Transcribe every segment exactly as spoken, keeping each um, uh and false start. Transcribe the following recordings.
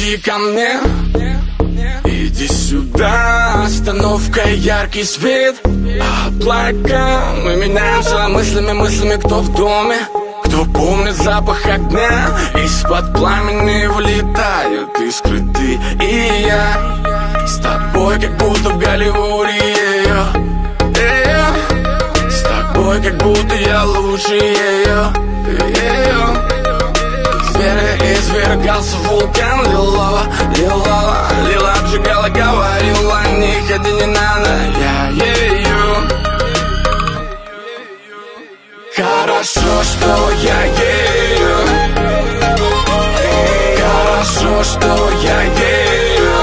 Иди ко мне, иди сюда. Остановка, яркий свет, облака. Мы меняемся мыслями, мыслями, кто в доме, кто помнит запах огня. Из-под пламени вылетают искры ты и я. С тобой как будто в Голливуде, ее, ее. С тобой как будто я лучше ее, ее. Извергался вулкан, лилова, лилова, лила, обжигала, говорила, не ходи, не надо, я ее. Хорошо, что я ее. Хорошо, что я ее.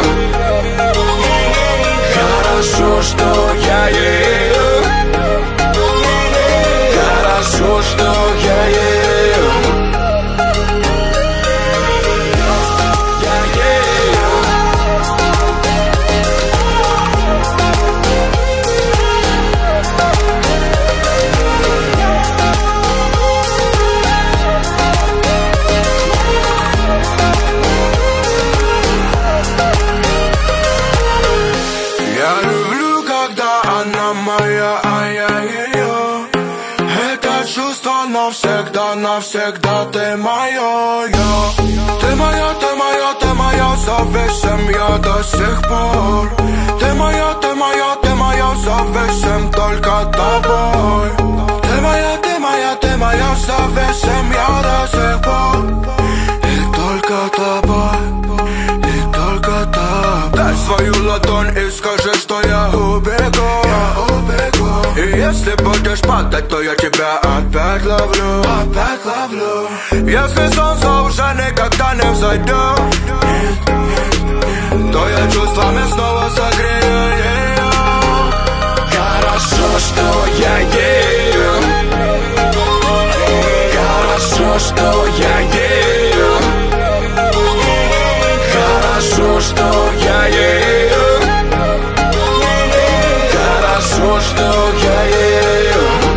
Хорошо, что я ее. Хорошо, что я ее. Навсегда, навсегда ты моя, я. Ты моя, ты моя, ты моя, совсем я до сих пор. Ты моя, ты моя, ты моя, совсем только тобой. Ты моя, ты моя, ты моя, совсем я до сих пор. И только тобой, и только тобой. Дай свою ладонь и скажи, что я убегу, я убегу. И если будешь падать, то я тебя опять ловлю, опять ловлю. Если солнце уже никогда не взойдет, то я чувствами снова согрею ее. Хорошо, что я ею. Хорошо, что я ею. Хорошо, что я ею. Хорошо, что я ею.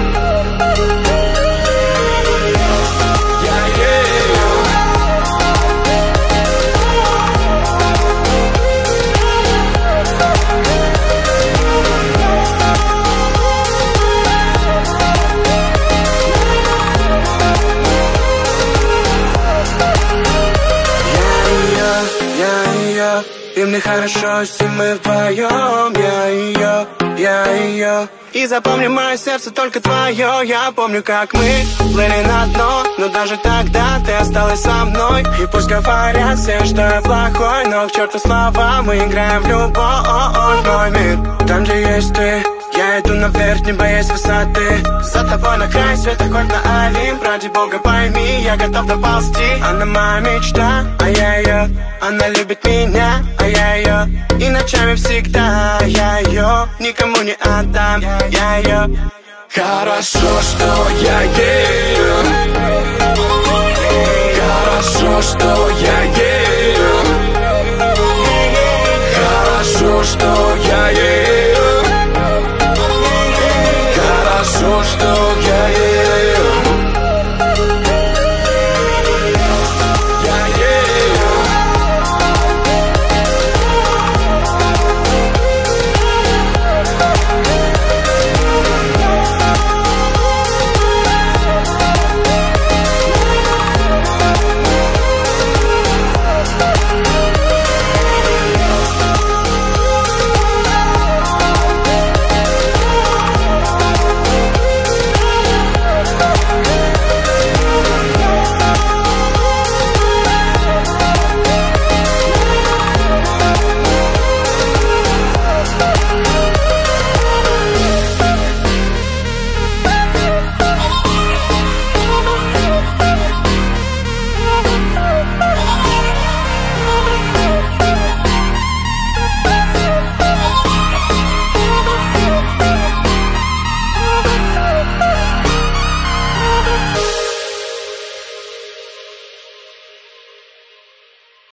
И мне хорошо, если мы вдвоем. Я ее, я ее. И запомни, мое сердце только твое. Я помню, как мы плыли на дно, но даже тогда ты осталась со мной. И пусть говорят все, что я плохой, но к черту слова, мы играем в любовь. Мой мир, там, где есть ты, я иду наверх, не боясь высоты. За тобой на край света, хоть на Олимп. Ради бога пойми, я готов доползти. Она моя мечта, а я ее. Она любит меня, а я ее. И ночами всегда я ее никому не отдам, я ее. Хорошо, что я ею. Хорошо, что я ею. Хорошо, что я ею.